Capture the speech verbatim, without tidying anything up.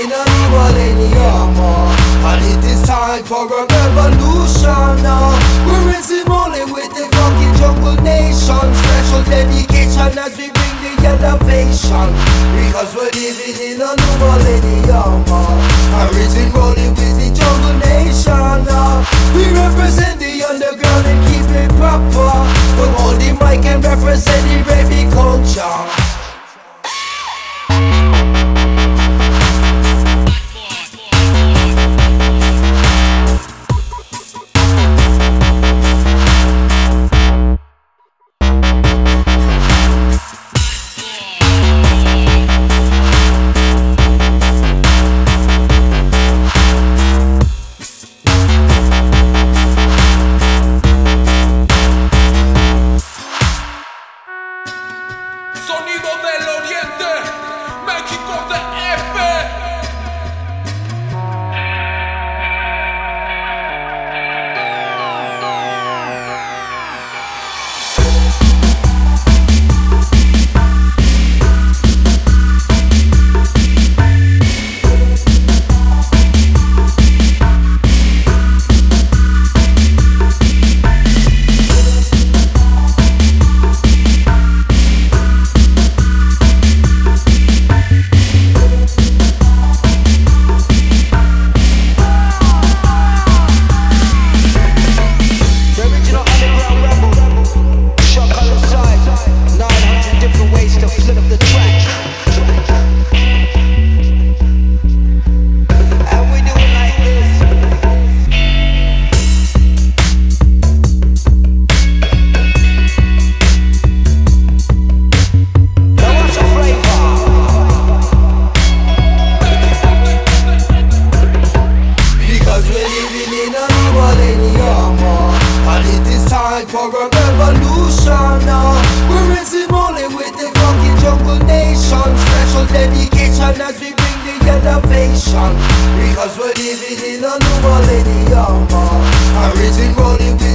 in a new millennium, uh, and it is time for a revolution. Uh, we're raising rolling with the fucking jungle nation. Special dedication as we bring the elevation, because we're living in a new millennium. Uh, and raising rolling with the jungle nation. Uh, we represent the underground and keep it proper. We hold the mic and represent the baby culture. Sonido del Oriente, México D F. For a revolution, uh, we're raising rolling with the fucking jungle nation. Special dedication as we bring the elevation, because we're living in a new millennium. Uh, and raising rolling with